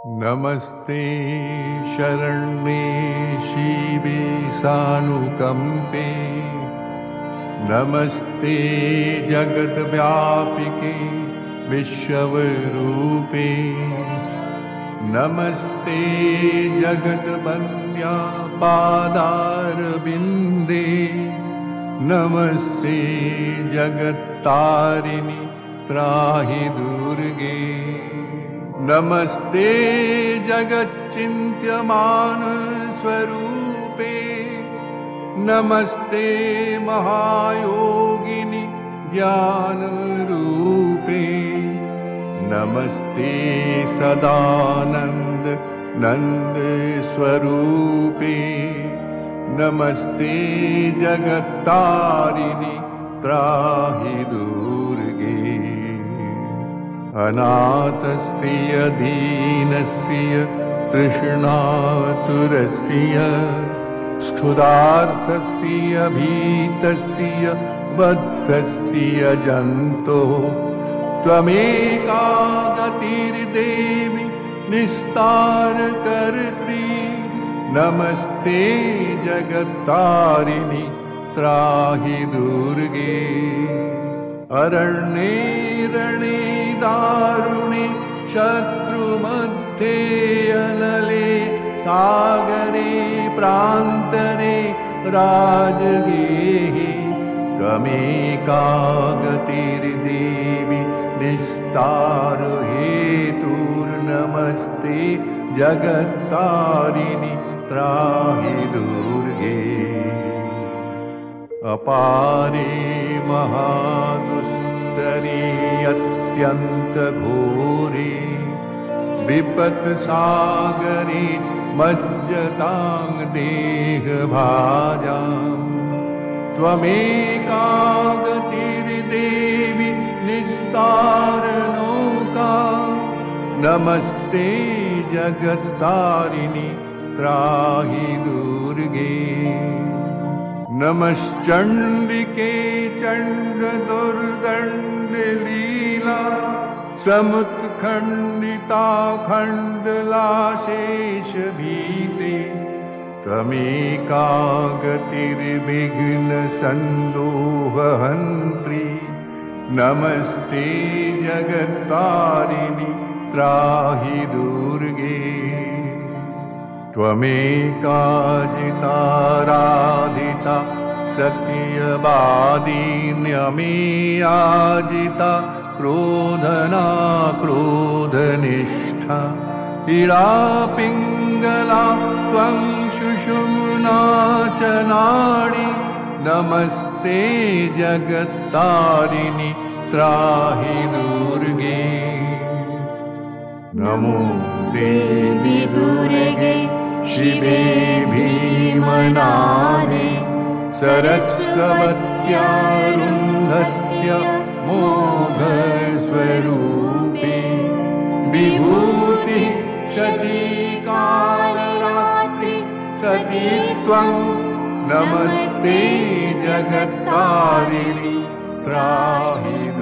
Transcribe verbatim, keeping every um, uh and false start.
नमस्ते शरण्ये शिवे सानुकंपे, नमस्ते जगद्व्यापिके विश्वरूपे, नमस्ते जगद्वन्द्या पादारविन्दे, नमस्ते जगत्तारिणि त्राहि दुर्गे, नमस्ते जगच्चिन्त्यमान स्वरूपे, नमस्ते महायोगिनि ज्ञान रूपे, नमस्ते सदानंद नंद स्वरूपे, नमस्ते जगत्तारिणि त्राहि दुर्गे, अनाथस्य दीनस्य तृष्णातुरस्य क्षुधार्तस्य भीतस्य बद्धस्य जन्तो त्वमेका गतिर्देवि निस्तारकर्त्री, नमस्ते जगत्तारिणि त्राहि दुर्गे, अरण्ये रणे दारुणे शत्रुमध्ये अनले सागरे प्रान्तरे राजगेहे त्वमेका गतिर्देवि निस्तार हेतुर्नमस्ते जगत्तारिणि त्राहि दुर्गे, अपारे महादुस्तरे अत्यन्तघोरे विपत्सागरे मज्जतां देहभाजाम् त्वमेका गतिर्देवि निस्तारनौका, नमस्ते जगत्तारिणि त्राहि दुर्गे, नमश्चण्डिके चण्डदुर्दण्डलीला समुत्खण्डिता खण्डलाशेषभीते, त्वमेका गतिर्विघ्नसन्दोहहन्त्री, नमस्ते जगत्तारिणि त्राहि दुर्गे, त्वमेका जिताराधिता सत्यवादिन्यमेयाजिता क्रोधना क्रोधनिष्ठा, इळा पिङ्गला त्वं सुषुम्ना च नाडी, नमस्ते जगत्तारिणि त्राहि दुर्गे, नमो देवी दुर्गे शिवे भीमनादे, सरस्वत्यारुन्धत्य मोघस्वरूपे, विभूति शचीकालरात्रि सती त्वं, नमस्ते जगत्तारिणि त्राहि